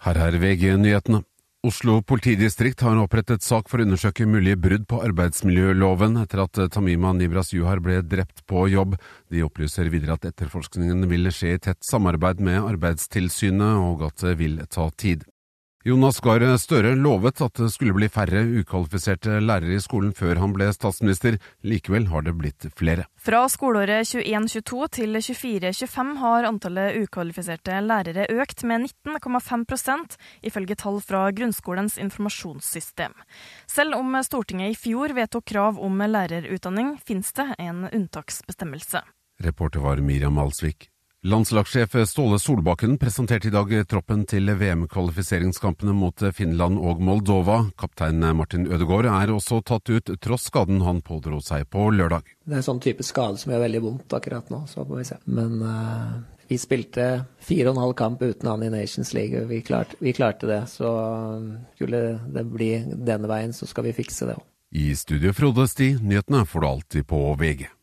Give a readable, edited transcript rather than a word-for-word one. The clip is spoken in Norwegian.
Her er VG-nyhetene. Oslo politidistrikt har opprettet sak for å undersøke mulige brudd på arbeidsmiljøloven etter at Tamima Nibras Juhar ble drept på jobb. De opplyser videre at etterforskningen vil skje i tett samarbeid med Arbeidstilsynet, og at det vil ta tid. Jonas Gahr Støre lovet at det skulle bli færre ukvalifiserte lærere i skolen før han ble statsminister. Likevel har det blitt flere. Fra skoleåret 21-22 til 24-25 har antallet ukvalifiserte lærere økt med 19,5%, ifølge tall fra grunnskolens informasjonssystem. Selv om Stortinget i fjor vedtok krav om lærerutdanning, finnes det en unntaksbestemmelse. Reporter var Miriam Alsvik. Landslagssjef Ståle Solbakken presenterte i dag troppen til VM-kvalifiseringskampene mot Finland og Moldova. Kaptein Martin Ødegaard er også tatt ut tross skaden han pådro seg på lørdag. Det er en sånn type skade som gjør veldig vondt akkurat nå, så får vi se. Men vi spilte 4,5 kamp uten han i Nations League, og vi klarte det. Så skulle det bli denne veien, så skal vi fikse det også. I studio Frode Sti, nyhetene får du alltid på VG.